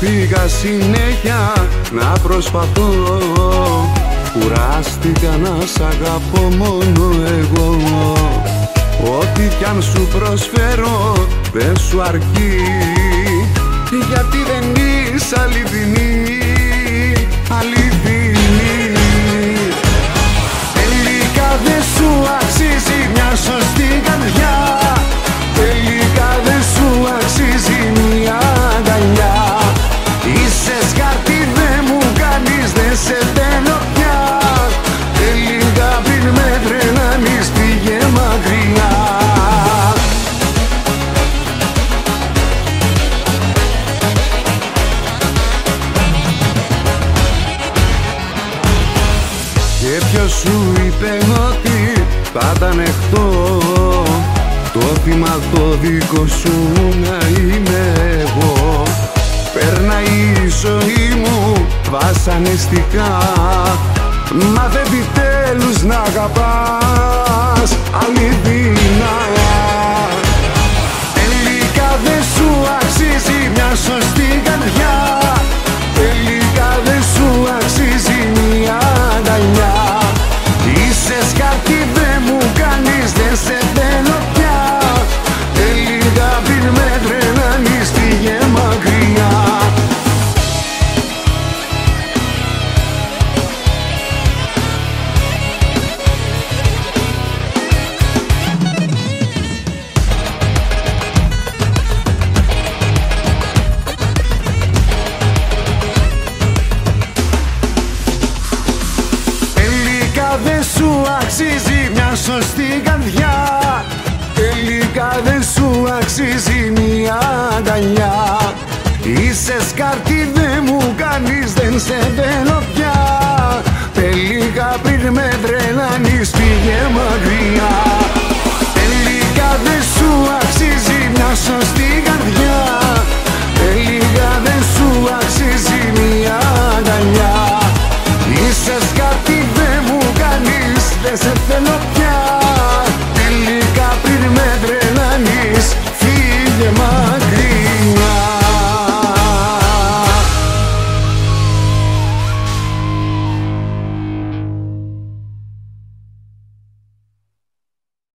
Κουράστηκα συνέχεια να προσπαθώ, κουράστηκα να σ' αγαπώ μόνο εγώ. Ό,τι κι αν σου προσφέρω δεν σου αρκεί, γιατί δεν είσαι αληθινή, αληθινή. Τελικά δεν σου αξίζει μια σωστή καρδιά, τελικά δεν σου αξίζει μια αγκαλιά. Είσαι σκάρτη, δεν μου κάνεις, δεν σε θέλω πια. Τελικά πριν με τρελάνεις, πήγε μακριά. Και ποιος σου είπε ότι θα τα ανεχτώ, το θύμα το δικό σου να είμαι εγώ. Περνάει η ζωή μου βασανιστικά, μάθε επιτέλους να αγαπάς αληθινά. Τελικά δεν σου αξίζει μια σωστή καρδιά, τελικά δεν σου αξίζει μια αγκαλιά. Είσαι σκάρτη, δεν μου κάνεις, δεν σε θέλω πια. Τελικά πριν με τρελάνεις, πήγε μακριά. Δεν σου αξίζει μια σωστή καρδιά, τελικά δεν σου αξίζει μια αγκαλιά. Είσαι σκάρτη, δεν μου κάνεις, δεν σε θέλω πια. Τελικά πριν με τρελάνεις, πήγε μακριά. Τελικά δεν σου αξίζει μια σωστή καρδιά, τελικά δεν σου αξίζει μια αγκαλιά. Είσαι σκάρτη, δεν μου κάνεις, δεν σε θέλω πια.